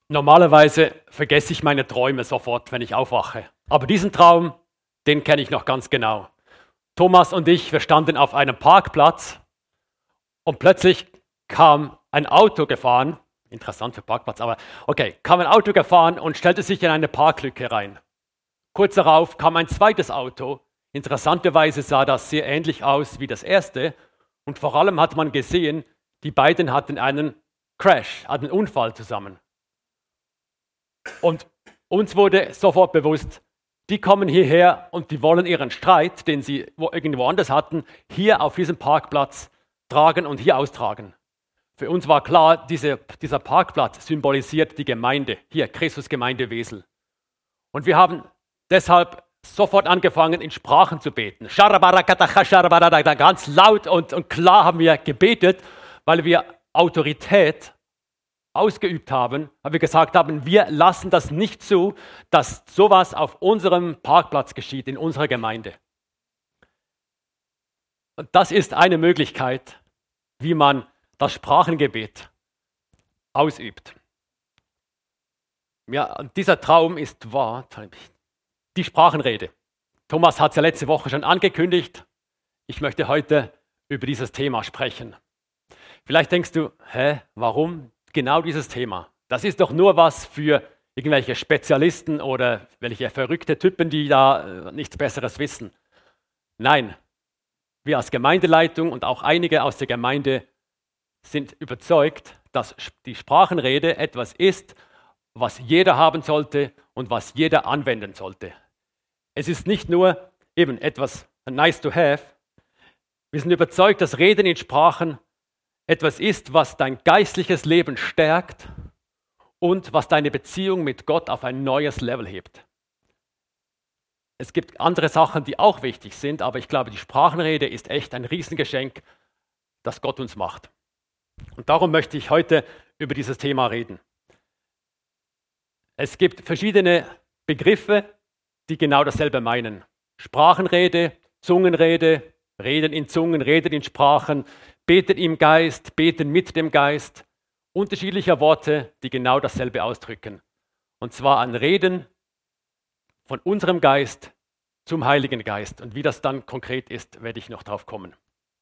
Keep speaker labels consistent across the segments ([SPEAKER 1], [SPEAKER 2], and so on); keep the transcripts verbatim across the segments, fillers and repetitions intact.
[SPEAKER 1] Normalerweise vergesse ich meine Träume sofort, wenn ich aufwache. Aber diesen Traum, den kenne ich noch ganz genau. Thomas und ich, wir standen auf einem Parkplatz und plötzlich kam ein Auto gefahren. Interessant für Parkplatz, aber okay, kam ein Auto gefahren und stellte sich in eine Parklücke rein. Kurz darauf kam ein zweites Auto. Interessanterweise sah das sehr ähnlich aus wie das erste. Und vor allem hat man gesehen, die beiden hatten einen Crash, hatten einen Unfall zusammen. Und uns wurde sofort bewusst, die kommen hierher und die wollen ihren Streit, den sie irgendwo anders hatten, hier auf diesem Parkplatz tragen und hier austragen. Für uns war klar, diese, dieser Parkplatz symbolisiert die Gemeinde, hier Christusgemeinde Wesel. Und wir haben deshalb sofort angefangen, in Sprachen zu beten. Ganz laut und, und klar haben wir gebetet, weil wir Autorität ausgeübt haben, weil wir gesagt haben, wir lassen das nicht zu, dass sowas auf unserem Parkplatz geschieht, in unserer Gemeinde. Und das ist eine Möglichkeit, wie man das Sprachengebet ausübt. Ja, dieser Traum ist wahr, die Sprachenrede. Thomas hat es ja letzte Woche schon angekündigt. Ich möchte heute über dieses Thema sprechen. Vielleicht denkst du, hä, warum genau dieses Thema? Das ist doch nur was für irgendwelche Spezialisten oder welche verrückte Typen, die da nichts Besseres wissen. Nein, wir als Gemeindeleitung und auch einige aus der Gemeinde sind überzeugt, dass die Sprachenrede etwas ist, was jeder haben sollte und was jeder anwenden sollte. Es ist nicht nur eben etwas nice to have. Wir sind überzeugt, dass Reden in Sprachen etwas ist, was dein geistliches Leben stärkt und was deine Beziehung mit Gott auf ein neues Level hebt. Es gibt andere Sachen, die auch wichtig sind, aber ich glaube, die Sprachenrede ist echt ein Riesengeschenk, das Gott uns macht. Und darum möchte ich heute über dieses Thema reden. Es gibt verschiedene Begriffe, die genau dasselbe meinen. Sprachenrede, Zungenrede, Reden in Zungen, Reden in Sprachen, Beten im Geist, Beten mit dem Geist. Unterschiedliche Worte, die genau dasselbe ausdrücken. Und zwar ein Reden von unserem Geist zum Heiligen Geist. Und wie das dann konkret ist, werde ich noch drauf kommen.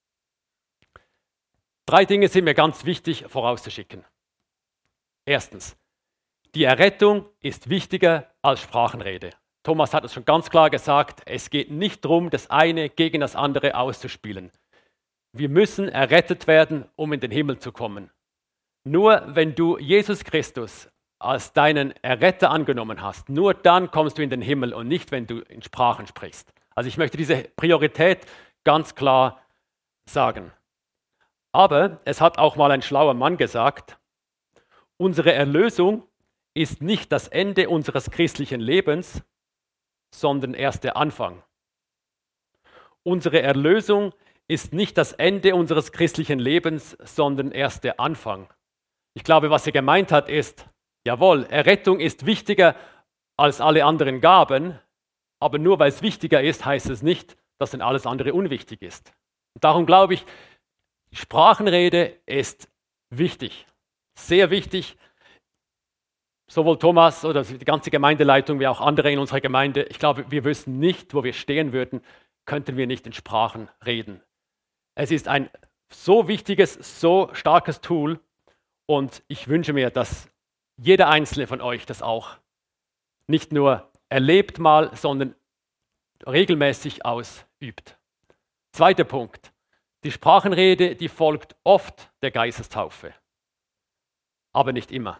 [SPEAKER 1] Drei Dinge sind mir ganz wichtig vorauszuschicken. Erstens, die Errettung ist wichtiger als Sprachenrede. Thomas hat es schon ganz klar gesagt, es geht nicht darum, das eine gegen das andere auszuspielen. Wir müssen errettet werden, um in den Himmel zu kommen. Nur wenn du Jesus Christus als deinen Erretter angenommen hast, nur dann kommst du in den Himmel und nicht, wenn du in Sprachen sprichst. Also ich möchte diese Priorität ganz klar sagen. Aber es hat auch mal ein schlauer Mann gesagt, unsere Erlösung ist nicht das Ende unseres christlichen Lebens, sondern erst der Anfang. Unsere Erlösung ist nicht das Ende unseres christlichen Lebens, sondern erst der Anfang. Ich glaube, was er gemeint hat, ist, jawohl, Errettung ist wichtiger als alle anderen Gaben, aber nur weil es wichtiger ist, heißt es nicht, dass dann alles andere unwichtig ist. Und darum glaube ich, die Sprachenrede ist wichtig, sehr wichtig. Sowohl Thomas oder die ganze Gemeindeleitung wie auch andere in unserer Gemeinde, ich glaube, wir wüssten nicht, wo wir stehen würden, könnten wir nicht in Sprachen reden. Es ist ein so wichtiges, so starkes Tool und ich wünsche mir, dass jeder Einzelne von euch das auch nicht nur erlebt mal, sondern regelmäßig ausübt. Zweiter Punkt. Die Sprachenrede, die folgt oft der Geistestaufe, aber nicht immer.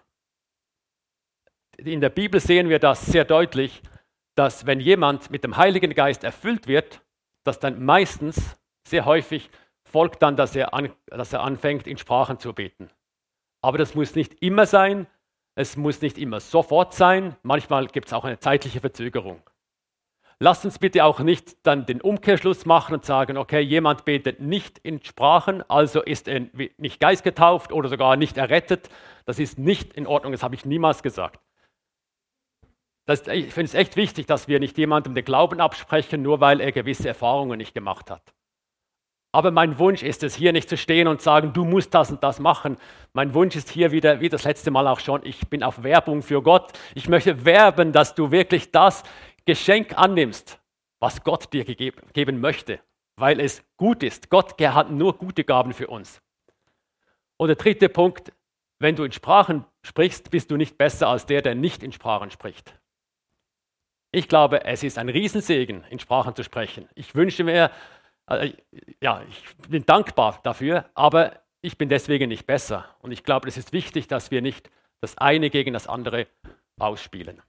[SPEAKER 1] In der Bibel sehen wir das sehr deutlich, dass wenn jemand mit dem Heiligen Geist erfüllt wird, dass dann meistens, sehr häufig, folgt dann, dass er, an, dass er anfängt, in Sprachen zu beten. Aber das muss nicht immer sein, es muss nicht immer sofort sein, manchmal gibt es auch eine zeitliche Verzögerung. Lasst uns bitte auch nicht dann den Umkehrschluss machen und sagen, okay, jemand betet nicht in Sprachen, also ist er nicht geistgetauft oder sogar nicht errettet. Das ist nicht in Ordnung, das habe ich niemals gesagt. Das, ich finde es echt wichtig, dass wir nicht jemandem den Glauben absprechen, nur weil er gewisse Erfahrungen nicht gemacht hat. Aber mein Wunsch ist es, hier nicht zu stehen und sagen, du musst das und das machen. Mein Wunsch ist hier wieder, wie das letzte Mal auch schon, ich bin auf Werbung für Gott. Ich möchte werben, dass du wirklich das Geschenk annimmst, was Gott dir gegeben, geben möchte, weil es gut ist. Gott hat nur gute Gaben für uns. Und der dritte Punkt, wenn du in Sprachen sprichst, bist du nicht besser als der, der nicht in Sprachen spricht. Ich glaube, es ist ein Riesensegen, in Sprachen zu sprechen. Ich wünsche mir, äh, ja, ich bin dankbar dafür, aber ich bin deswegen nicht besser. Und ich glaube, es ist wichtig, dass wir nicht das eine gegen das andere ausspielen.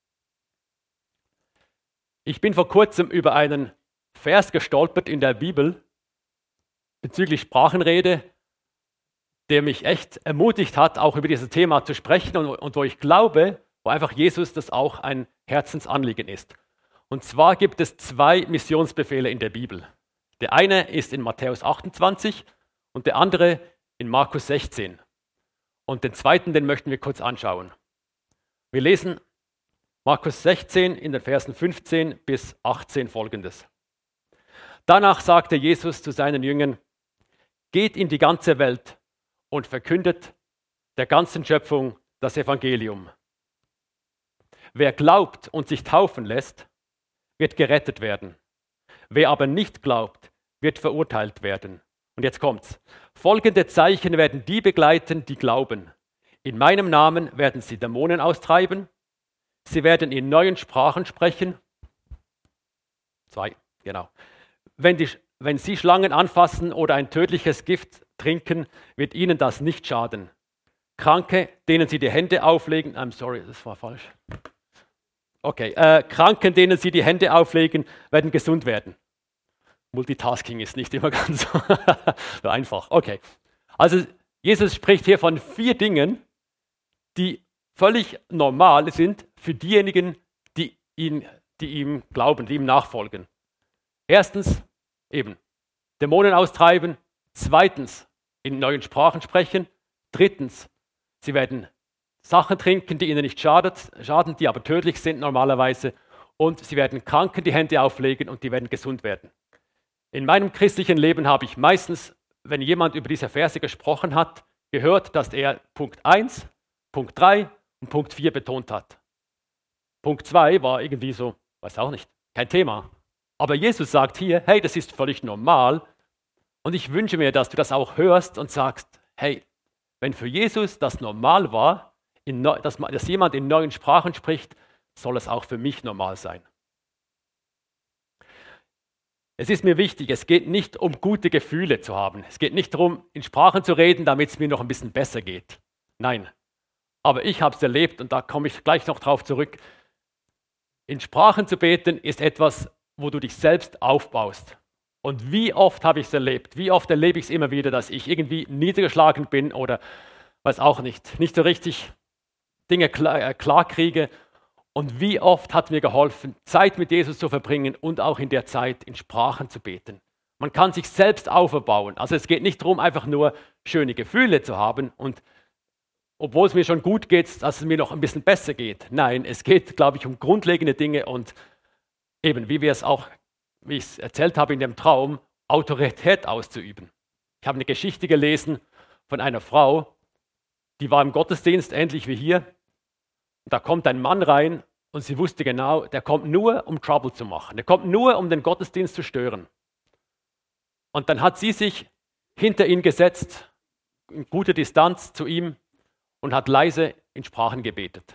[SPEAKER 1] Ich bin vor kurzem über einen Vers gestolpert in der Bibel bezüglich Sprachenrede, der mich echt ermutigt hat, auch über dieses Thema zu sprechen und, und wo ich glaube, wo einfach Jesus das auch ein Herzensanliegen ist. Und zwar gibt es zwei Missionsbefehle in der Bibel. Der eine ist in Matthäus achtundzwanzig und der andere in Markus sechzehn. Und den zweiten, den möchten wir kurz anschauen. Wir lesen Markus sechzehn in den Versen fünfzehn bis achtzehn folgendes. Danach sagte Jesus zu seinen Jüngern, geht in die ganze Welt und verkündet der ganzen Schöpfung das Evangelium. Wer glaubt und sich taufen lässt, wird gerettet werden. Wer aber nicht glaubt, wird verurteilt werden. Und jetzt kommt's. Folgende Zeichen werden die begleiten, die glauben. In meinem Namen werden sie Dämonen austreiben. Sie werden in neuen Sprachen sprechen. Zwei, genau. Wenn, die, wenn sie Schlangen anfassen oder ein tödliches Gift trinken, wird ihnen das nicht schaden. Kranke, denen sie die Hände auflegen, I'm sorry, das war falsch. Okay, äh, Kranken, denen sie die Hände auflegen, werden gesund werden. Multitasking ist nicht immer ganz so einfach. Okay, also Jesus spricht hier von vier Dingen, die völlig normal sind für diejenigen, die, ihn, die ihm glauben, die ihm nachfolgen. Erstens, eben, Dämonen austreiben. Zweitens, in neuen Sprachen sprechen. Drittens, sie werden Sachen trinken, die ihnen nicht schadet, schaden, die aber tödlich sind normalerweise. Und sie werden Kranken die Hände auflegen und die werden gesund werden. In meinem christlichen Leben habe ich meistens, wenn jemand über diese Verse gesprochen hat, gehört, dass er Punkt eins, Punkt drei und Punkt vier betont hat. Punkt zwei war irgendwie so, weiß auch nicht, kein Thema. Aber Jesus sagt hier, hey, das ist völlig normal. Und ich wünsche mir, dass du das auch hörst und sagst, hey, wenn für Jesus das normal war, in neu, dass, dass jemand in neuen Sprachen spricht, soll es auch für mich normal sein. Es ist mir wichtig, es geht nicht um gute Gefühle zu haben. Es geht nicht darum, in Sprachen zu reden, damit es mir noch ein bisschen besser geht. Nein, aber ich habe es erlebt und da komme ich gleich noch drauf zurück. In Sprachen zu beten ist etwas, wo du dich selbst aufbaust. Und wie oft habe ich es erlebt? Wie oft erlebe ich es immer wieder, dass ich irgendwie niedergeschlagen bin oder weiß auch nicht, nicht so richtig Dinge klar, äh, klar kriege. Und wie oft hat mir geholfen, Zeit mit Jesus zu verbringen und auch in der Zeit in Sprachen zu beten. Man kann sich selbst aufbauen. Also es geht nicht darum, einfach nur schöne Gefühle zu haben und obwohl es mir schon gut geht, dass es mir noch ein bisschen besser geht. Nein, es geht, glaube ich, um grundlegende Dinge und eben, wie wir es auch, wie ich es erzählt habe in dem Traum, Autorität auszuüben. Ich habe eine Geschichte gelesen von einer Frau, die war im Gottesdienst, ähnlich wie hier. Und da kommt ein Mann rein und sie wusste genau, der kommt nur, um Trouble zu machen. Der kommt nur, um den Gottesdienst zu stören. Und dann hat sie sich hinter ihn gesetzt, in guter Distanz zu ihm und hat leise in Sprachen gebetet.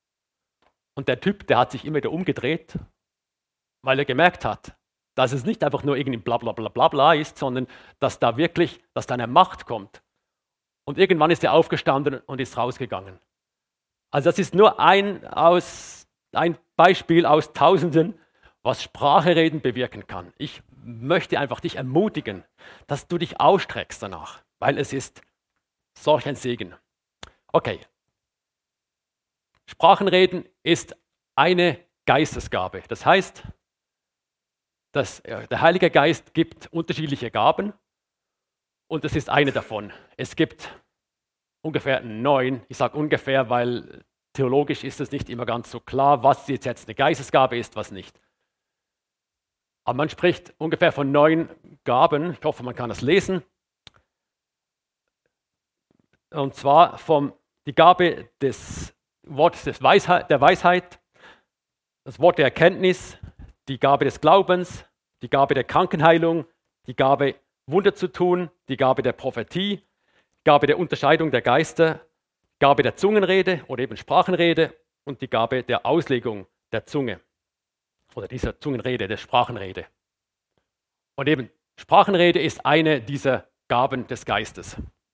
[SPEAKER 1] Und der Typ, der hat sich immer wieder umgedreht, weil er gemerkt hat, dass es nicht einfach nur irgendwie bla bla bla bla bla ist, sondern dass da wirklich, dass da eine Macht kommt. Und irgendwann ist er aufgestanden und ist rausgegangen. Also das ist nur ein, aus, ein Beispiel aus Tausenden, was Sprache reden bewirken kann. Ich möchte einfach dich ermutigen, dass du dich ausstreckst danach, weil es ist solch ein Segen. Okay, Sprachenreden ist eine Geistesgabe. Das heißt, dass der Heilige Geist gibt unterschiedliche Gaben und das ist eine davon. Es gibt ungefähr neun, ich sage ungefähr, weil theologisch ist es nicht immer ganz so klar, was jetzt eine Geistesgabe ist, was nicht. Aber man spricht ungefähr von neun Gaben. Ich hoffe, man kann das lesen. Und zwar vom, die Gabe des Wortes des Weisheit, der Weisheit, das Wort der Erkenntnis, die Gabe des Glaubens, die Gabe der Krankenheilung, die Gabe Wunder zu tun, die Gabe der Prophetie, die Gabe der Unterscheidung der Geister, die Gabe der Zungenrede oder eben Sprachenrede und die Gabe der Auslegung der Zunge oder dieser Zungenrede, der Sprachenrede. Und eben Sprachenrede ist eine dieser Gaben des Geistes.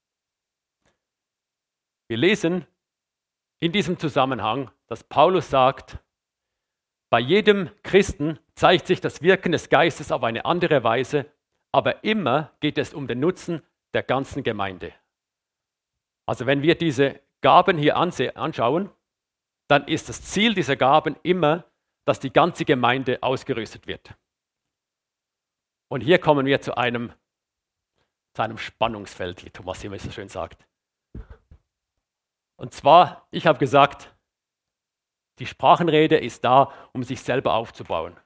[SPEAKER 1] Wir lesen in diesem Zusammenhang, dass Paulus sagt, bei jedem Christen zeigt sich das Wirken des Geistes auf eine andere Weise, aber immer geht es um den Nutzen der ganzen Gemeinde. Also wenn wir diese Gaben hier anschauen, dann ist das Ziel dieser Gaben immer, dass die ganze Gemeinde ausgerüstet wird. Und hier kommen wir zu einem, zu einem Spannungsfeld, wie Thomas immer so schön sagt. Und zwar, ich habe gesagt, die Sprachenrede ist da, um sich selber aufzubauen.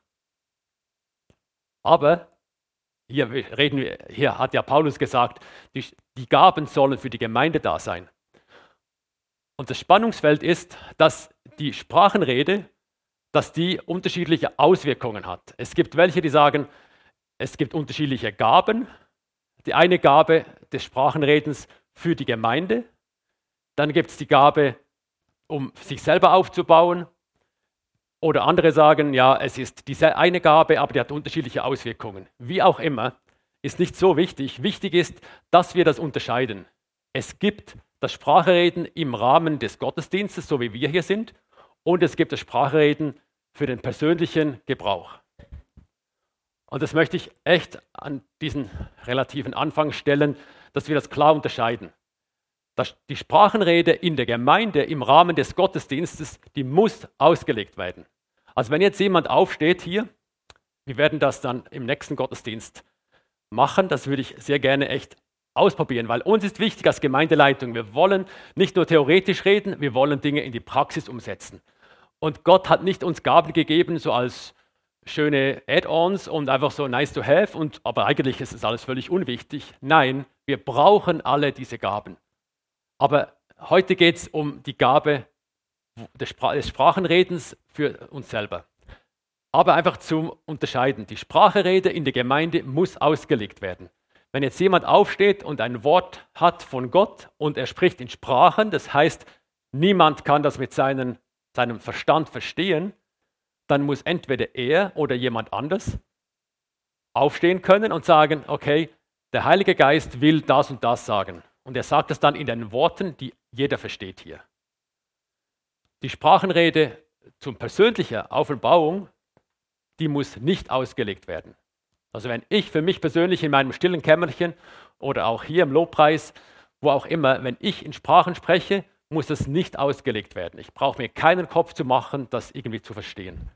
[SPEAKER 1] Aber hier, reden wir, hier hat ja Paulus gesagt, die, die Gaben sollen für die Gemeinde da sein. Und das Spannungsfeld ist, dass die Sprachenrede, dass die unterschiedliche Auswirkungen hat. Es gibt welche, die sagen, es gibt unterschiedliche Gaben. Die eine Gabe des Sprachenredens für die Gemeinde. Dann gibt es die Gabe, um sich selber aufzubauen. Oder andere sagen, ja, es ist diese eine Gabe, aber die hat unterschiedliche Auswirkungen. Wie auch immer, ist nicht so wichtig. Wichtig ist, dass wir das unterscheiden. Es gibt das Sprachenreden im Rahmen des Gottesdienstes, so wie wir hier sind, und es gibt das Sprachenreden für den persönlichen Gebrauch. Und das möchte ich echt an diesen relativen Anfang stellen, dass wir das klar unterscheiden. Die Sprachenrede in der Gemeinde im Rahmen des Gottesdienstes, die muss ausgelegt werden. Also wenn jetzt jemand aufsteht hier, wir werden das dann im nächsten Gottesdienst machen, das würde ich sehr gerne echt ausprobieren, weil uns ist wichtig als Gemeindeleitung, wir wollen nicht nur theoretisch reden, wir wollen Dinge in die Praxis umsetzen. Und Gott hat nicht uns Gaben gegeben, so als schöne Add-ons und einfach so nice to have, und, aber eigentlich ist es alles völlig unwichtig. Nein, wir brauchen alle diese Gaben. Aber heute geht es um die Gabe des, Spra- des Sprachenredens für uns selber. Aber einfach zum Unterscheiden. Die Sprachenrede in der Gemeinde muss ausgelegt werden. Wenn jetzt jemand aufsteht und ein Wort hat von Gott und er spricht in Sprachen, das heißt, niemand kann das mit seinen, seinem Verstand verstehen, dann muss entweder er oder jemand anders aufstehen können und sagen, okay, der Heilige Geist will das und das sagen. Und er sagt es dann in den Worten, die jeder versteht hier. Die Sprachenrede zum persönlichen Auferbauung, die muss nicht ausgelegt werden. Also wenn ich für mich persönlich in meinem stillen Kämmerchen oder auch hier im Lobpreis, wo auch immer, wenn ich in Sprachen spreche, muss das nicht ausgelegt werden. Ich brauche mir keinen Kopf zu machen, das irgendwie zu verstehen.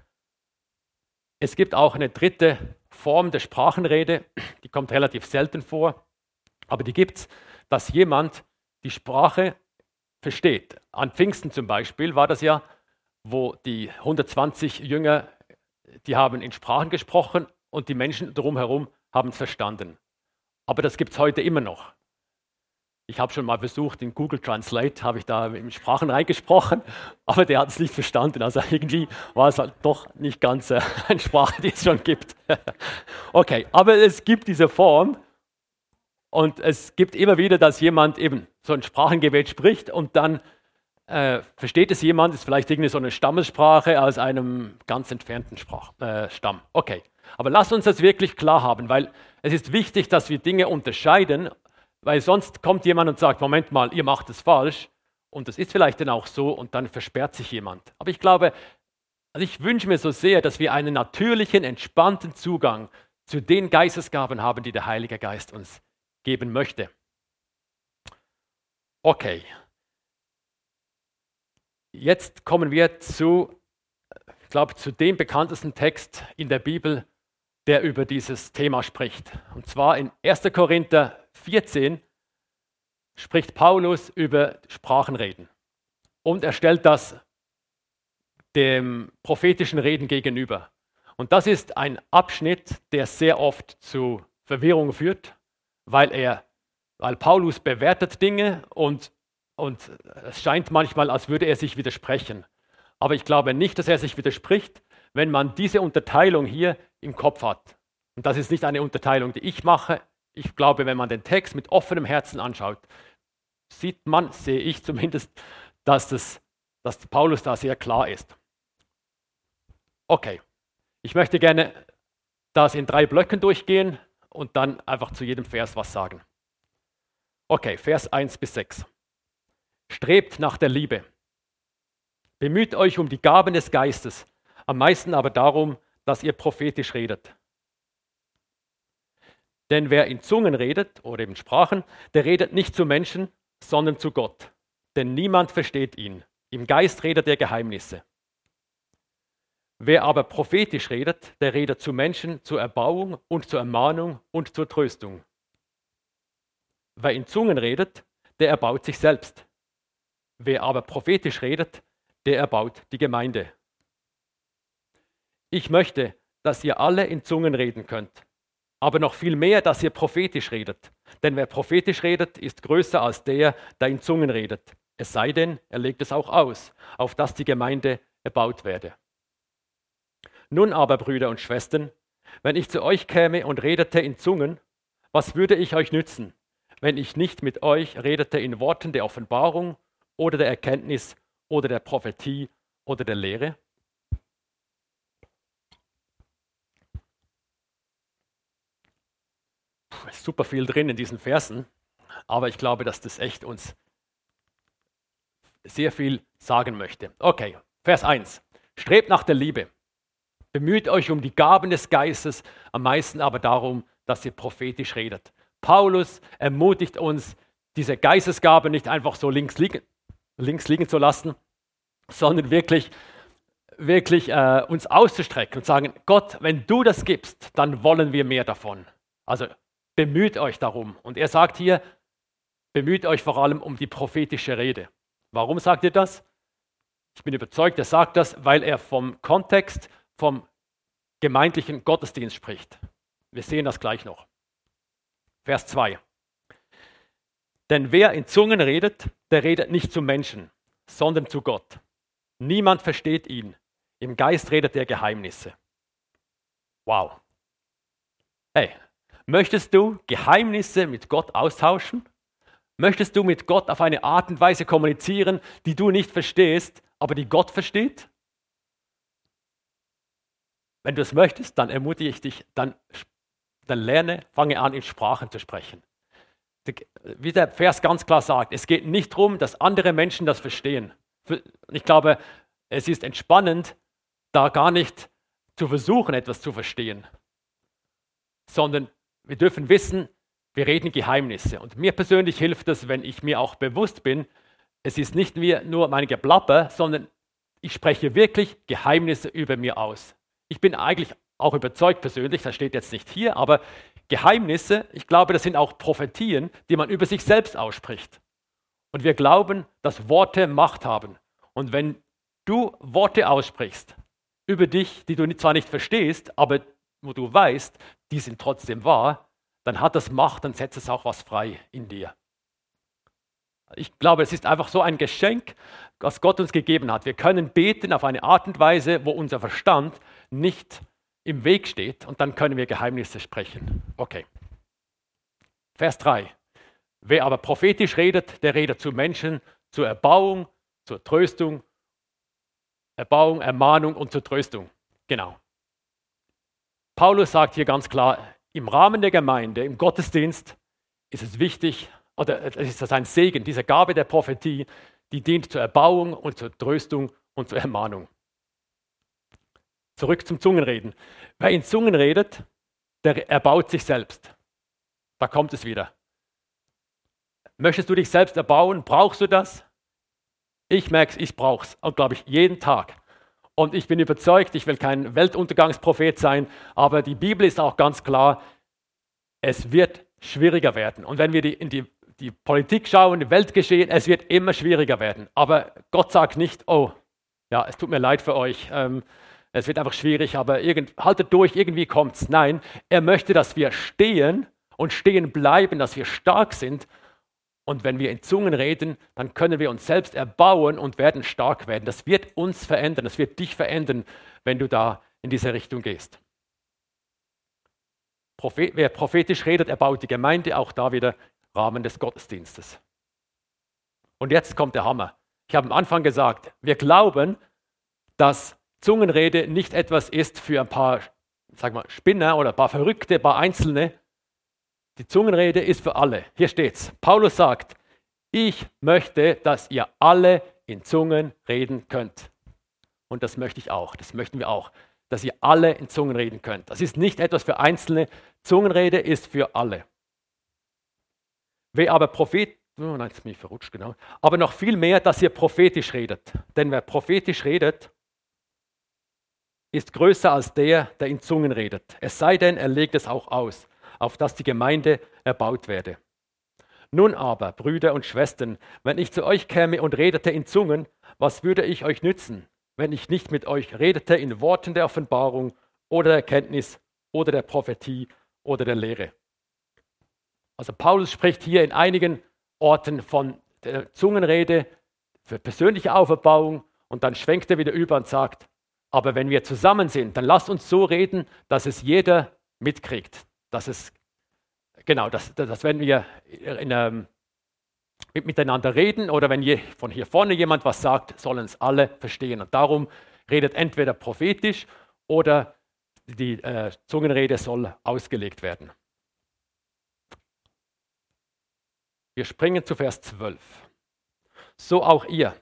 [SPEAKER 1] Es gibt auch eine dritte Form der Sprachenrede, die kommt relativ selten vor, aber die gibt es, dass jemand die Sprache versteht. An Pfingsten zum Beispiel war das ja, wo die hundertzwanzig Jünger, die haben in Sprachen gesprochen und die Menschen drumherum haben es verstanden. Aber das gibt es heute immer noch. Ich habe schon mal versucht, in Google Translate habe ich da in Sprachen reingesprochen, aber der hat es nicht verstanden. Also irgendwie war es halt doch nicht ganz äh, eine Sprache, die es schon gibt. Okay, aber es gibt diese Form und es gibt immer wieder, dass jemand eben so ein Sprachengebet spricht und dann äh, versteht es jemand, ist vielleicht irgendwie so eine Stammessprache aus einem ganz entfernten Sprach, äh, Stamm. Okay, aber lasst uns das wirklich klar haben, weil es ist wichtig, dass wir Dinge unterscheiden. Weil sonst kommt jemand und sagt, Moment mal, ihr macht es falsch. Und das ist vielleicht dann auch so und dann versperrt sich jemand. Aber ich glaube, also ich wünsche mir so sehr, dass wir einen natürlichen, entspannten Zugang zu den Geistesgaben haben, die der Heilige Geist uns geben möchte. Okay. Jetzt kommen wir zu, ich glaube, zu dem bekanntesten Text in der Bibel, der über dieses Thema spricht. Und zwar in erster Korinther vierzehn spricht Paulus über Sprachenreden. Und er stellt das dem prophetischen Reden gegenüber. Und das ist ein Abschnitt, der sehr oft zu Verwirrung führt, weil er, weil Paulus bewertet Dinge und, und es scheint manchmal, als würde er sich widersprechen. Aber ich glaube nicht, dass er sich widerspricht, wenn man diese Unterteilung hier im Kopf hat. Und das ist nicht eine Unterteilung, die ich mache. Ich glaube, wenn man den Text mit offenem Herzen anschaut, sieht man, sehe ich zumindest, dass, das, dass Paulus da sehr klar ist. Okay, ich möchte gerne das in drei Blöcken durchgehen und dann einfach zu jedem Vers was sagen. Okay, Vers eins bis sechs. Strebt nach der Liebe. Bemüht euch um die Gaben des Geistes, am meisten aber darum, dass ihr prophetisch redet. Denn wer in Zungen redet oder in Sprachen, der redet nicht zu Menschen, sondern zu Gott. Denn niemand versteht ihn. Im Geist redet er Geheimnisse. Wer aber prophetisch redet, der redet zu Menschen zur Erbauung und zur Ermahnung und zur Tröstung. Wer in Zungen redet, der erbaut sich selbst. Wer aber prophetisch redet, der erbaut die Gemeinde. Ich möchte, dass ihr alle in Zungen reden könnt, aber noch viel mehr, dass ihr prophetisch redet. Denn wer prophetisch redet, ist größer als der, der in Zungen redet. Es sei denn, er legt es auch aus, auf dass die Gemeinde erbaut werde. Nun aber, Brüder und Schwestern, wenn ich zu euch käme und redete in Zungen, was würde ich euch nützen, wenn ich nicht mit euch redete in Worten der Offenbarung oder der Erkenntnis oder der Prophetie oder der Lehre? Puh, ist super viel drin in diesen Versen, aber ich glaube, dass das echt uns sehr viel sagen möchte. Okay, Vers eins. Strebt nach der Liebe. Bemüht euch um die Gaben des Geistes, am meisten aber darum, dass ihr prophetisch redet. Paulus ermutigt uns, diese Geistesgabe nicht einfach so links liegen, links liegen zu lassen, sondern wirklich, wirklich äh, uns auszustrecken und sagen, Gott, wenn du das gibst, dann wollen wir mehr davon. Also bemüht euch darum. Und er sagt hier, bemüht euch vor allem um die prophetische Rede. Warum sagt er das? Ich bin überzeugt, er sagt das, weil er vom Kontext, vom gemeindlichen Gottesdienst spricht. Wir sehen das gleich noch. Vers zwei. Denn wer in Zungen redet, der redet nicht zu Menschen, sondern zu Gott. Niemand versteht ihn. Im Geist redet er Geheimnisse. Wow. Hey, möchtest du Geheimnisse mit Gott austauschen? Möchtest du mit Gott auf eine Art und Weise kommunizieren, die du nicht verstehst, aber die Gott versteht? Wenn du es möchtest, dann ermutige ich dich, dann, dann lerne, fange an, in Sprachen zu sprechen. Wie der Vers ganz klar sagt, es geht nicht darum, dass andere Menschen das verstehen. Ich glaube, es ist entspannend, da gar nicht zu versuchen, etwas zu verstehen, sondern wir dürfen wissen, wir reden Geheimnisse. Und mir persönlich hilft es, wenn ich mir auch bewusst bin, es ist nicht nur mein Geplapper, sondern ich spreche wirklich Geheimnisse über mir aus. Ich bin eigentlich auch überzeugt persönlich, das steht jetzt nicht hier, aber Geheimnisse, ich glaube, das sind auch Prophetien, die man über sich selbst ausspricht. Und wir glauben, dass Worte Macht haben. Und wenn du Worte aussprichst über dich, die du zwar nicht verstehst, aber wo du weißt, die sind trotzdem wahr, dann hat das Macht, dann setzt es auch was frei in dir. Ich glaube, es ist einfach so ein Geschenk, das Gott uns gegeben hat. Wir können beten auf eine Art und Weise, wo unser Verstand nicht im Weg steht und dann können wir Geheimnisse sprechen. Okay. Vers drei. Wer aber prophetisch redet, der redet zu Menschen zur Erbauung, zur Tröstung, Erbauung, Ermahnung und zur Tröstung. Genau. Paulus sagt hier ganz klar, im Rahmen der Gemeinde, im Gottesdienst ist es wichtig, oder es ist das ein Segen, diese Gabe der Prophetie, die dient zur Erbauung und zur Tröstung und zur Ermahnung. Zurück zum Zungenreden. Wer in Zungen redet, der erbaut sich selbst. Da kommt es wieder. Möchtest du dich selbst erbauen? Brauchst du das? Ich merke es, ich brauche es. Und glaube ich, jeden Tag. Und ich bin überzeugt, ich will kein Weltuntergangsprophet sein, aber die Bibel ist auch ganz klar, es wird schwieriger werden. Und wenn wir die, in die, die Politik schauen, die Weltgeschehen, es wird immer schwieriger werden. Aber Gott sagt nicht, oh, ja, es tut mir leid für euch, ähm, es wird einfach schwierig, aber irgend, haltet durch, irgendwie kommt's. Nein, er möchte, dass wir stehen und stehen bleiben, dass wir stark sind. Und wenn wir in Zungen reden, dann können wir uns selbst erbauen und werden stark werden. Das wird uns verändern, das wird dich verändern, wenn du da in diese Richtung gehst. Prophet, wer prophetisch redet, erbaut die Gemeinde, auch da wieder Rahmen des Gottesdienstes. Und jetzt kommt der Hammer. Ich habe am Anfang gesagt, wir glauben, dass Zungenrede nicht etwas ist für ein paar, sag mal, Spinner oder ein paar Verrückte, ein paar Einzelne. Die Zungenrede ist für alle. Hier steht's. Paulus sagt, ich möchte, dass ihr alle in Zungen reden könnt. Und das möchte ich auch, das möchten wir auch, dass ihr alle in Zungen reden könnt. Das ist nicht etwas für Einzelne. Zungenrede ist für alle. Wer aber Prophet, oh nein, jetzt bin ich verrutscht, genau. Aber noch viel mehr, dass ihr prophetisch redet. Denn wer prophetisch redet, ist größer als der, der in Zungen redet. Es sei denn, er legt es auch aus, auf dass die Gemeinde erbaut werde. Nun aber, Brüder und Schwestern, wenn ich zu euch käme und redete in Zungen, was würde ich euch nützen, wenn ich nicht mit euch redete in Worten der Offenbarung oder der Erkenntnis oder der Prophetie oder der Lehre? Also Paulus spricht hier in einigen Orten von der Zungenrede für persönliche Auferbauung und dann schwenkt er wieder über und sagt, aber wenn wir zusammen sind, dann lasst uns so reden, dass es jeder mitkriegt. Dass es, genau, dass, dass wenn wir in, ähm, miteinander reden oder wenn je, von hier vorne jemand was sagt, sollen es alle verstehen. Und darum redet entweder prophetisch oder die äh, Zungenrede soll ausgelegt werden. Wir springen zu Vers zwölf. So auch ihr.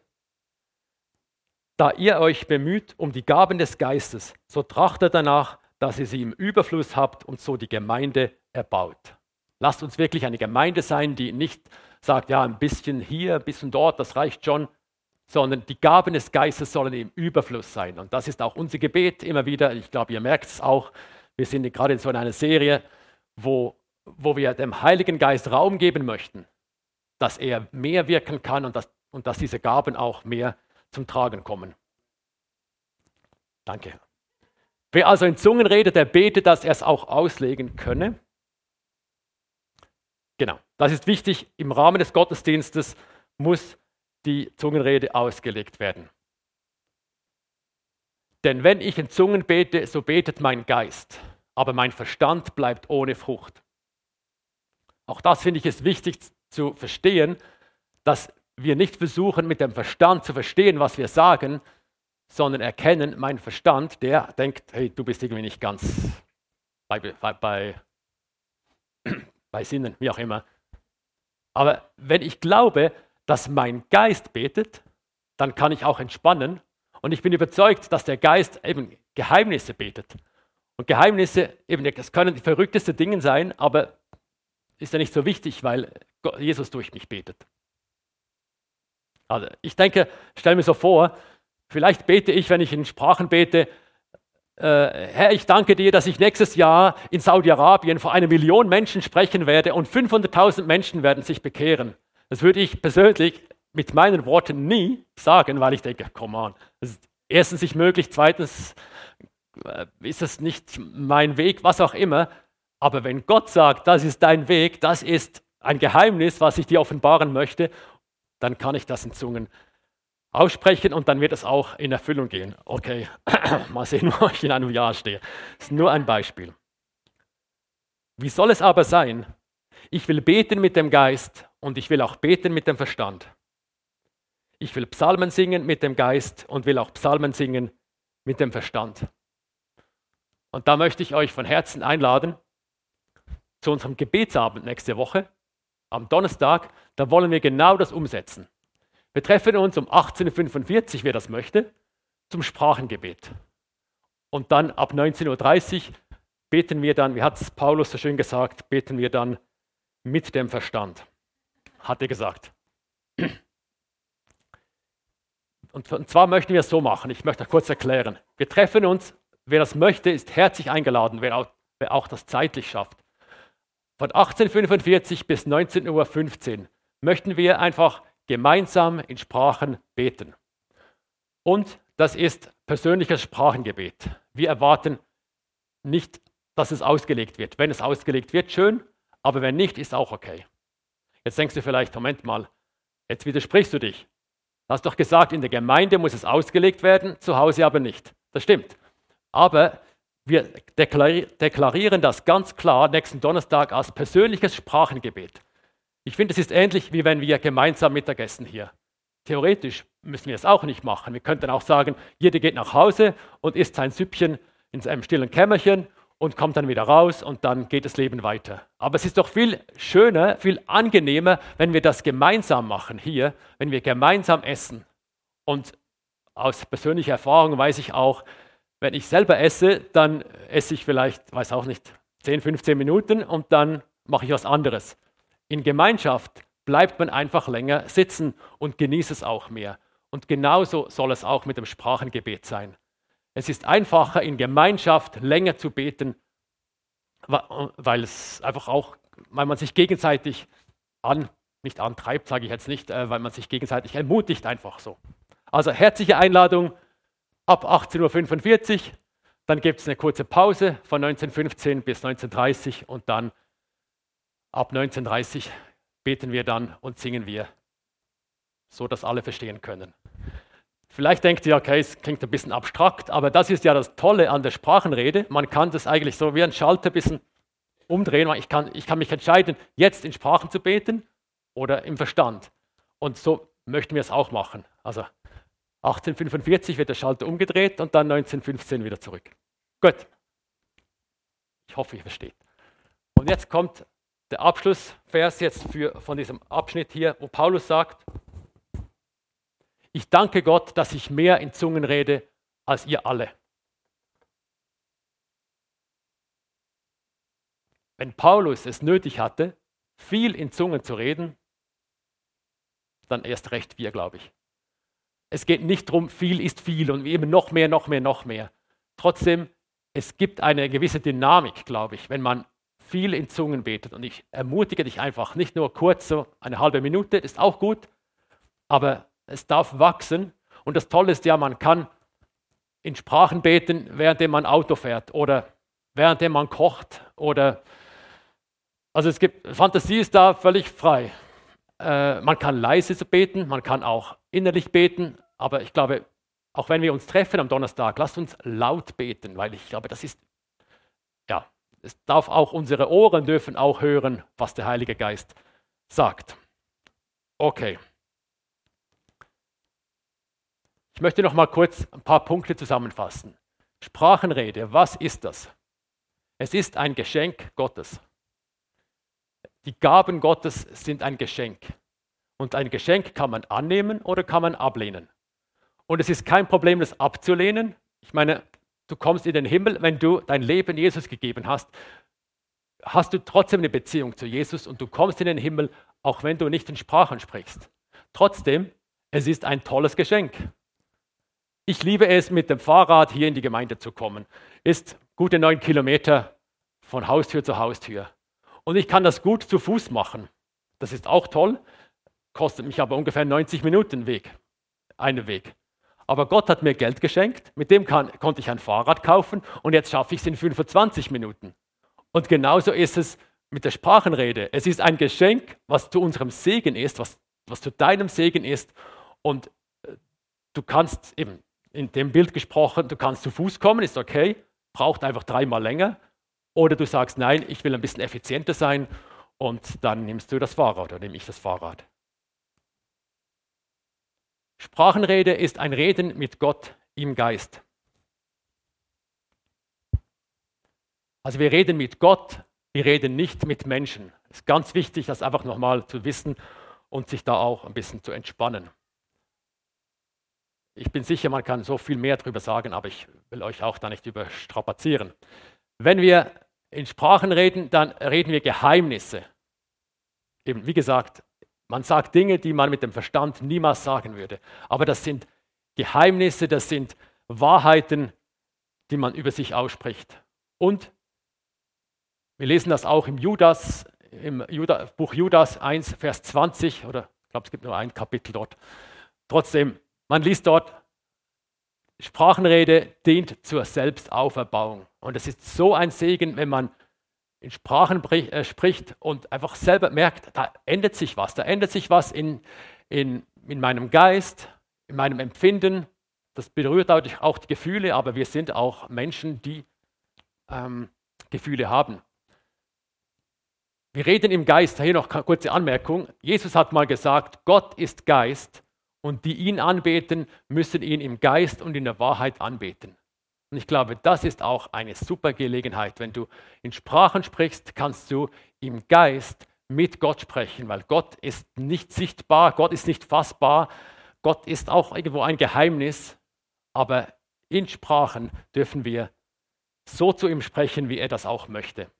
[SPEAKER 1] Da ihr euch bemüht um die Gaben des Geistes, so trachtet danach, dass ihr sie im Überfluss habt und so die Gemeinde erbaut. Lasst uns wirklich eine Gemeinde sein, die nicht sagt, ja, ein bisschen hier, ein bisschen dort, das reicht schon, sondern die Gaben des Geistes sollen im Überfluss sein. Und das ist auch unser Gebet immer wieder. Ich glaube, ihr merkt es auch, wir sind gerade in so einer Serie, wo, wo wir dem Heiligen Geist Raum geben möchten, dass er mehr wirken kann und dass, und dass diese Gaben auch mehr zum Tragen kommen. Danke. Wer also in Zungen redet, der betet, dass er es auch auslegen könne. Genau, das ist wichtig. Im Rahmen des Gottesdienstes muss die Zungenrede ausgelegt werden. Denn wenn ich in Zungen bete, so betet mein Geist, aber mein Verstand bleibt ohne Frucht. Auch das finde ich es wichtig zu verstehen, dass wir nicht versuchen, mit dem Verstand zu verstehen, was wir sagen, sondern erkennen, mein Verstand, der denkt, hey, du bist irgendwie nicht ganz bei, bei, bei, bei Sinnen, wie auch immer. Aber wenn ich glaube, dass mein Geist betet, dann kann ich auch entspannen und ich bin überzeugt, dass der Geist eben Geheimnisse betet. Und Geheimnisse, eben, das können die verrücktesten Dinge sein, aber ist ja nicht so wichtig, weil Jesus durch mich betet. Also ich denke, stell mir so vor, vielleicht bete ich, wenn ich in Sprachen bete, äh, Herr, ich danke dir, dass ich nächstes Jahr in Saudi-Arabien vor einer Million Menschen sprechen werde und fünfhunderttausend Menschen werden sich bekehren. Das würde ich persönlich mit meinen Worten nie sagen, weil ich denke, come on, das ist erstens nicht möglich, zweitens äh, ist es nicht mein Weg, was auch immer. Aber wenn Gott sagt, das ist dein Weg, das ist ein Geheimnis, was ich dir offenbaren möchte, dann kann ich das in Zungen aussprechen und dann wird es auch in Erfüllung gehen. Okay, mal sehen, wo ich in einem Jahr stehe. Das ist nur ein Beispiel. Wie soll es aber sein? Ich will beten mit dem Geist und ich will auch beten mit dem Verstand. Ich will Psalmen singen mit dem Geist und will auch Psalmen singen mit dem Verstand. Und da möchte ich euch von Herzen einladen zu unserem Gebetsabend nächste Woche, am Donnerstag. Da wollen wir genau das umsetzen. Wir treffen uns um achtzehn Uhr fünfundvierzig, wer das möchte, zum Sprachengebet. Und dann ab neunzehn Uhr dreißig beten wir dann, wie hat es Paulus so schön gesagt, beten wir dann mit dem Verstand. Hat er gesagt. Und, und zwar möchten wir es so machen, ich möchte das kurz erklären. Wir treffen uns, wer das möchte, ist herzlich eingeladen, wer auch, wer auch das zeitlich schafft. Von achtzehn Uhr fünfundvierzig bis neunzehn Uhr fünfzehn möchten wir einfach gemeinsam in Sprachen beten. Und das ist persönliches Sprachengebet. Wir erwarten nicht, dass es ausgelegt wird. Wenn es ausgelegt wird, schön, aber wenn nicht, ist auch okay. Jetzt denkst du vielleicht, Moment mal, jetzt widersprichst du dich. Du hast doch gesagt, in der Gemeinde muss es ausgelegt werden, zu Hause aber nicht. Das stimmt. Aber wir deklarieren das ganz klar nächsten Donnerstag als persönliches Sprachengebet. Ich finde, es ist ähnlich, wie wenn wir gemeinsam Mittagessen hier. Theoretisch müssen wir es auch nicht machen. Wir könnten auch sagen, jeder geht nach Hause und isst sein Süppchen in einem stillen Kämmerchen und kommt dann wieder raus und dann geht das Leben weiter. Aber es ist doch viel schöner, viel angenehmer, wenn wir das gemeinsam machen hier, wenn wir gemeinsam essen. Und aus persönlicher Erfahrung weiß ich auch, wenn ich selber esse, dann esse ich vielleicht, weiß auch nicht, zehn, fünfzehn Minuten und dann mache ich was anderes. In Gemeinschaft bleibt man einfach länger sitzen und genießt es auch mehr. Und genauso soll es auch mit dem Sprachengebet sein. Es ist einfacher, in Gemeinschaft länger zu beten, weil es einfach auch, weil man sich gegenseitig an, nicht antreibt, sage ich jetzt nicht, weil man sich gegenseitig ermutigt, einfach so. Also herzliche Einladung ab achtzehn Uhr fünfundvierzig, dann gibt es eine kurze Pause von neunzehn Uhr fünfzehn bis neunzehn Uhr dreißig und dann ab neunzehn Uhr dreißig beten wir dann und singen wir, so dass alle verstehen können. Vielleicht denkt ihr, okay, es klingt ein bisschen abstrakt, aber das ist ja das Tolle an der Sprachenrede. Man kann das eigentlich so wie ein Schalter ein bisschen umdrehen. Ich kann, ich kann mich entscheiden, jetzt in Sprachen zu beten oder im Verstand. Und so möchten wir es auch machen. Also achtzehn Uhr fünfundvierzig wird der Schalter umgedreht und dann neunzehn Uhr fünfzehn wieder zurück. Gut. Ich hoffe, ihr versteht. Und jetzt kommt der Abschlussvers jetzt für, von diesem Abschnitt hier, wo Paulus sagt, ich danke Gott, dass ich mehr in Zungen rede als ihr alle. Wenn Paulus es nötig hatte, viel in Zungen zu reden, dann erst recht wir, glaube ich. Es geht nicht darum, viel ist viel und eben noch mehr, noch mehr, noch mehr. Trotzdem, es gibt eine gewisse Dynamik, glaube ich, wenn man viel in Zungen betet. Und ich ermutige dich einfach, nicht nur kurz, so eine halbe Minute, ist auch gut, aber es darf wachsen. Und das Tolle ist ja, man kann in Sprachen beten, währenddem man Auto fährt oder währenddem man kocht. Oder also es gibt, Fantasie ist da völlig frei. Äh, man kann leise beten, man kann auch innerlich beten, aber ich glaube, auch wenn wir uns treffen am Donnerstag, lasst uns laut beten, weil ich glaube, das ist, ja, es darf auch, unsere Ohren dürfen auch hören, was der Heilige Geist sagt. Okay. Ich möchte noch mal kurz ein paar Punkte zusammenfassen. Sprachenrede, was ist das? Es ist ein Geschenk Gottes. Die Gaben Gottes sind ein Geschenk. Und ein Geschenk kann man annehmen oder kann man ablehnen. Und es ist kein Problem, das abzulehnen. Ich meine, du kommst in den Himmel, wenn du dein Leben Jesus gegeben hast, hast du trotzdem eine Beziehung zu Jesus und du kommst in den Himmel, auch wenn du nicht in Sprachen sprichst. Trotzdem, es ist ein tolles Geschenk. Ich liebe es, mit dem Fahrrad hier in die Gemeinde zu kommen. Ist gute neun Kilometer von Haustür zu Haustür. Und ich kann das gut zu Fuß machen. Das ist auch toll, kostet mich aber ungefähr neunzig Minuten Weg, einen Weg. Aber Gott hat mir Geld geschenkt, mit dem kann, konnte ich ein Fahrrad kaufen und jetzt schaffe ich es in fünfundzwanzig Minuten. Und genauso ist es mit der Sprachenrede. Es ist ein Geschenk, was zu unserem Segen ist, was, was zu deinem Segen ist. Und du kannst eben, in dem Bild gesprochen, du kannst zu Fuß kommen, ist okay, braucht einfach dreimal länger. Oder du sagst, nein, ich will ein bisschen effizienter sein und dann nimmst du das Fahrrad oder nehme ich das Fahrrad. Sprachenrede ist ein Reden mit Gott im Geist. Also wir reden mit Gott, wir reden nicht mit Menschen. Es ist ganz wichtig, das einfach nochmal zu wissen und sich da auch ein bisschen zu entspannen. Ich bin sicher, man kann so viel mehr darüber sagen, aber ich will euch auch da nicht überstrapazieren. Wenn wir in Sprachen reden, dann reden wir Geheimnisse. Eben, wie gesagt, man sagt Dinge, die man mit dem Verstand niemals sagen würde. Aber das sind Geheimnisse, das sind Wahrheiten, die man über sich ausspricht. Und wir lesen das auch im Judas, im Juda, Buch Judas eins, Vers zwanzig, oder ich glaube, es gibt nur ein Kapitel dort. Trotzdem, man liest dort, Sprachenrede dient zur Selbstauferbauung. Und es ist so ein Segen, wenn man in Sprachen brich, äh, spricht und einfach selber merkt, da ändert sich was. Da ändert sich was in, in, in meinem Geist, in meinem Empfinden. Das berührt auch die Gefühle, aber wir sind auch Menschen, die ähm, Gefühle haben. Wir reden im Geist, hier noch eine kurze Anmerkung. Jesus hat mal gesagt, Gott ist Geist und die ihn anbeten, müssen ihn im Geist und in der Wahrheit anbeten. Und ich glaube, das ist auch eine super Gelegenheit. Wenn du in Sprachen sprichst, kannst du im Geist mit Gott sprechen, weil Gott ist nicht sichtbar, Gott ist nicht fassbar, Gott ist auch irgendwo ein Geheimnis, aber in Sprachen dürfen wir so zu ihm sprechen, wie er das auch möchte.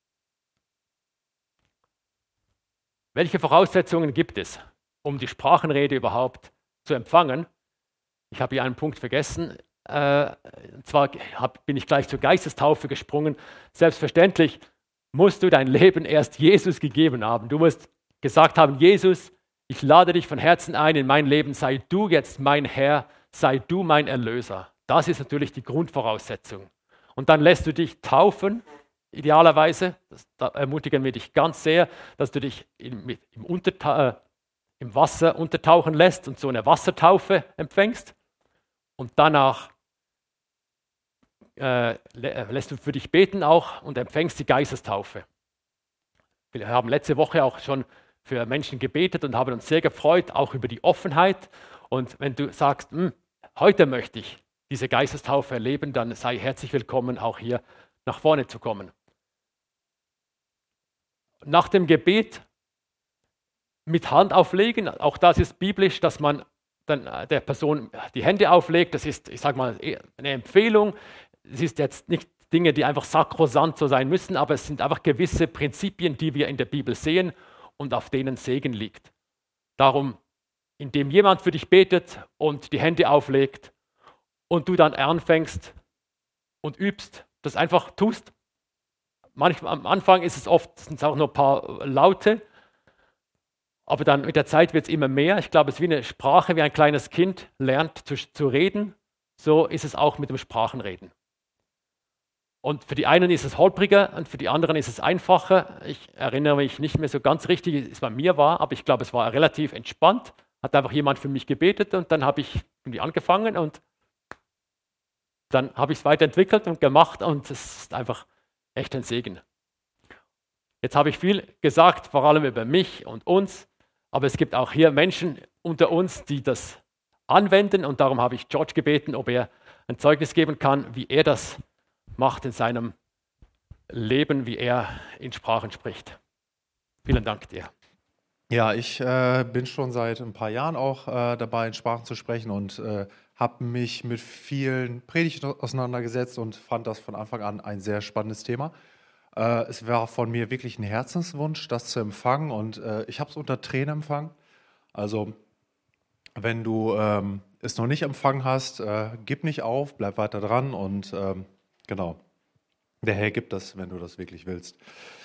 [SPEAKER 1] Welche Voraussetzungen gibt es, um die Sprachenrede überhaupt zu empfangen? Ich habe hier einen Punkt vergessen. Äh, und zwar hab, bin ich gleich zur Geistestaufe gesprungen. Selbstverständlich musst du dein Leben erst Jesus gegeben haben. Du musst gesagt haben, Jesus, ich lade dich von Herzen ein in mein Leben. Sei du jetzt mein Herr, sei du mein Erlöser. Das ist natürlich die Grundvoraussetzung. Und dann lässt du dich taufen. Idealerweise, das, da ermutigen wir dich ganz sehr, dass du dich im, im, Unterta- äh, im Wasser untertauchen lässt und so eine Wassertaufe empfängst. Und danach äh, lässt du für dich beten auch und empfängst die Geistestaufe. Wir haben letzte Woche auch schon für Menschen gebetet und haben uns sehr gefreut, auch über die Offenheit. Und wenn du sagst, heute möchte ich diese Geistestaufe erleben, dann sei herzlich willkommen, auch hier nach vorne zu kommen. Nach dem Gebet mit Hand auflegen, auch das ist biblisch, dass man dann der Person die Hände auflegt. Das ist, ich sage mal, eine Empfehlung. Es ist jetzt nicht Dinge, die einfach sakrosant so sein müssen, aber es sind einfach gewisse Prinzipien, die wir in der Bibel sehen und auf denen Segen liegt. Darum, indem jemand für dich betet und die Hände auflegt und du dann anfängst und übst, das einfach tust. Manchmal am Anfang ist es oft, sind es auch nur ein paar Laute, aber dann mit der Zeit wird es immer mehr. Ich glaube, es ist wie eine Sprache, wie ein kleines Kind lernt zu, zu reden. So ist es auch mit dem Sprachenreden. Und für die einen ist es holpriger und für die anderen ist es einfacher. Ich erinnere mich nicht mehr so ganz richtig, wie es bei mir war, aber ich glaube, es war relativ entspannt. Hat einfach jemand für mich gebetet und dann habe ich irgendwie angefangen und dann habe ich es weiterentwickelt und gemacht und es ist einfach echt ein Segen. Jetzt habe ich viel gesagt, vor allem über mich und uns, aber es gibt auch hier Menschen unter uns, die das anwenden und darum habe ich George gebeten, ob er ein Zeugnis geben kann, wie er das macht in seinem Leben, wie er in Sprachen spricht. Vielen Dank dir.
[SPEAKER 2] Ja, ich äh, bin schon seit ein paar Jahren auch äh, dabei, in Sprachen zu sprechen und äh, habe mich mit vielen Predigten auseinandergesetzt und fand das von Anfang an ein sehr spannendes Thema. Äh, es war von mir wirklich ein Herzenswunsch, das zu empfangen und äh, ich habe es unter Tränen empfangen. Also wenn du ähm, es noch nicht empfangen hast, äh, gib nicht auf, bleib weiter dran und ähm, genau, der Herr gibt das, wenn du das wirklich willst.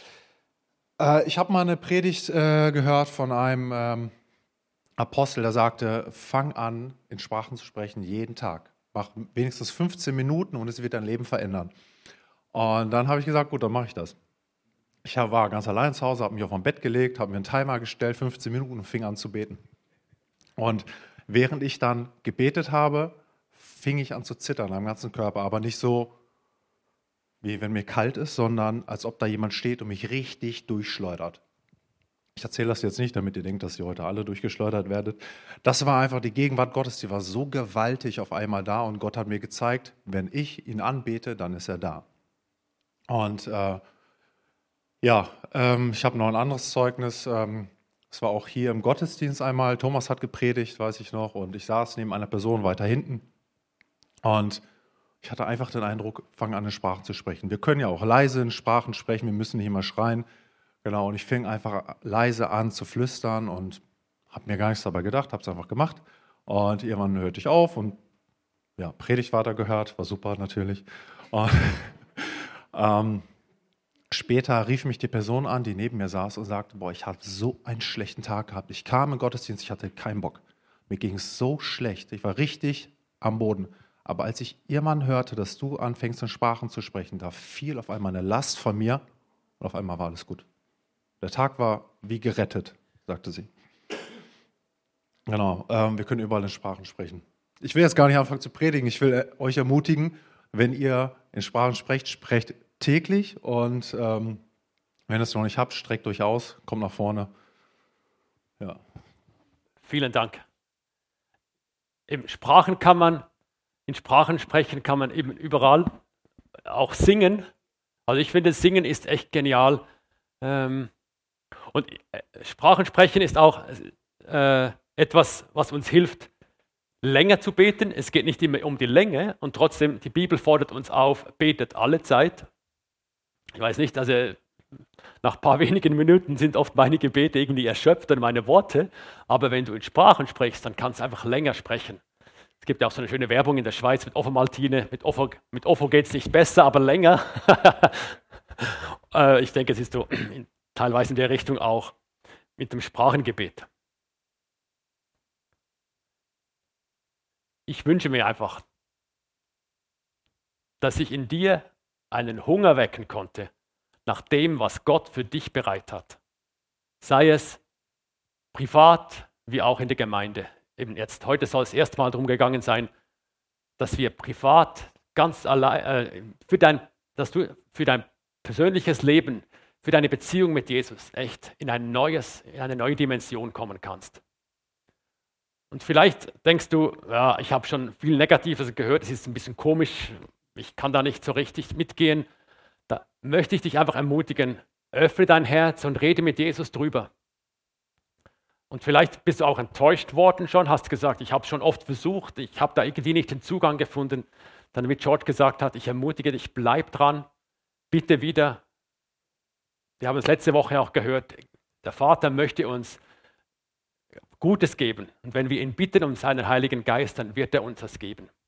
[SPEAKER 2] Äh, ich habe mal eine Predigt äh, gehört von einem ähm, Apostel, der sagte, fang an, in Sprachen zu sprechen, jeden Tag. Mach wenigstens fünfzehn Minuten und es wird dein Leben verändern. Und dann habe ich gesagt, gut, dann mache ich das. Ich war ganz allein zu Hause, habe mich auf mein Bett gelegt, habe mir einen Timer gestellt, fünfzehn Minuten und fing an zu beten. Und während ich dann gebetet habe, fing ich an zu zittern am ganzen Körper, aber nicht so, wie wenn mir kalt ist, sondern als ob da jemand steht und mich richtig durchschleudert. Ich erzähle das jetzt nicht, damit ihr denkt, dass ihr heute alle durchgeschleudert werdet. Das war einfach die Gegenwart Gottes, die war so gewaltig auf einmal da und Gott hat mir gezeigt, wenn ich ihn anbete, dann ist er da. Und äh, ja, ähm, ich habe noch ein anderes Zeugnis. Ähm, es war auch hier im Gottesdienst einmal. Thomas hat gepredigt, weiß ich noch, und ich saß neben einer Person weiter hinten. Und ich hatte einfach den Eindruck, fangen an, in Sprachen zu sprechen. Wir können ja auch leise in Sprachen sprechen, wir müssen nicht immer schreien. Genau, und ich fing einfach leise an zu flüstern und habe mir gar nichts dabei gedacht, habe es einfach gemacht. Und irgendwann hörte ich auf und ja, Predigt weiter gehört, war super natürlich. Und ähm, später rief mich die Person an, die neben mir saß und sagte, boah, ich habe so einen schlechten Tag gehabt. Ich kam im Gottesdienst, ich hatte keinen Bock. Mir ging es so schlecht, ich war richtig am Boden. Aber als ich irgendwann hörte, dass du anfängst, in Sprachen zu sprechen, da fiel auf einmal eine Last von mir und auf einmal war alles gut. Der Tag war wie gerettet, sagte sie. Genau, ähm, wir können überall in Sprachen sprechen. Ich will jetzt gar nicht anfangen zu predigen. Ich will äh, euch ermutigen, wenn ihr in Sprachen sprecht, sprecht täglich. Und ähm, wenn ihr es noch nicht habt, streckt euch aus, kommt nach vorne. Ja.
[SPEAKER 1] Vielen Dank. Eben Sprachen kann man, in Sprachen sprechen kann man eben überall, auch singen. Also ich finde, Singen ist echt genial. Ähm, und äh, Sprachen sprechen ist auch äh, etwas, was uns hilft, länger zu beten. Es geht nicht immer um die Länge und trotzdem, die Bibel fordert uns auf, betet alle Zeit. Ich weiß nicht, also nach ein paar wenigen Minuten sind oft meine Gebete irgendwie erschöpft und meine Worte, aber wenn du in Sprachen sprichst, dann kannst du einfach länger sprechen. Es gibt ja auch so eine schöne Werbung in der Schweiz mit Offermaltine. Mit Offer, mit Offer geht es nicht besser, aber länger. äh, ich denke, es ist so in, teilweise in der Richtung auch mit dem Sprachengebet. Ich wünsche mir einfach, dass ich in dir einen Hunger wecken konnte nach dem, was Gott für dich bereit hat. Sei es privat wie auch in der Gemeinde. Eben jetzt, heute soll es erstmal darum gegangen sein, dass wir privat ganz allein, äh, für dein, dass du für dein persönliches Leben, für deine Beziehung mit Jesus echt in ein neues, in eine neue Dimension kommen kannst. Und vielleicht denkst du, ja, ich habe schon viel Negatives gehört, es ist ein bisschen komisch, ich kann da nicht so richtig mitgehen. Da möchte ich dich einfach ermutigen, öffne dein Herz und rede mit Jesus drüber. Und vielleicht bist du auch enttäuscht worden schon, hast gesagt, ich habe es schon oft versucht, ich habe da irgendwie nicht den Zugang gefunden. Dann, wie George gesagt hat, ich ermutige dich, bleib dran, bitte wieder. Wir haben es letzte Woche auch gehört, der Vater möchte uns Gutes geben. Und wenn wir ihn bitten um seinen Heiligen Geist, dann wird er uns das geben.